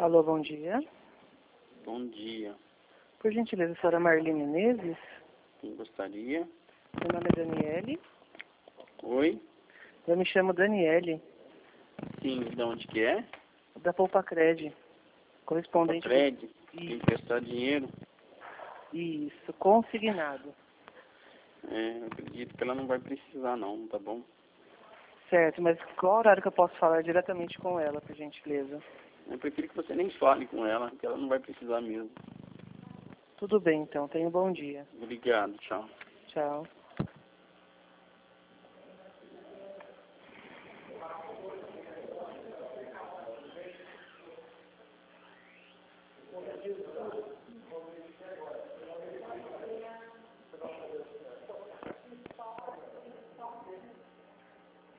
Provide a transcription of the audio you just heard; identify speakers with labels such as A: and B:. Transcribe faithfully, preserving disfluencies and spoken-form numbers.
A: Alô, bom dia.
B: Bom dia.
A: Por gentileza, a senhora Marli Menezes?
B: Quem gostaria?
A: Meu nome é Daniele.
B: Oi?
A: Eu me chamo Daniele,
B: Sim, de onde que é?
A: da Poupa Cred. Correspondente
B: Cred?
A: do...
B: Quem emprestar dinheiro?
A: Isso, consignado.
B: É, eu acredito que ela não vai precisar não, tá bom?
A: Certo, mas qual horário que eu posso falar diretamente com ela, por gentileza?
B: Eu prefiro que você nem fale com ela, que ela não vai precisar mesmo.
A: Tudo bem, então. Tenha um bom dia.
B: Obrigado, tchau.
A: Tchau.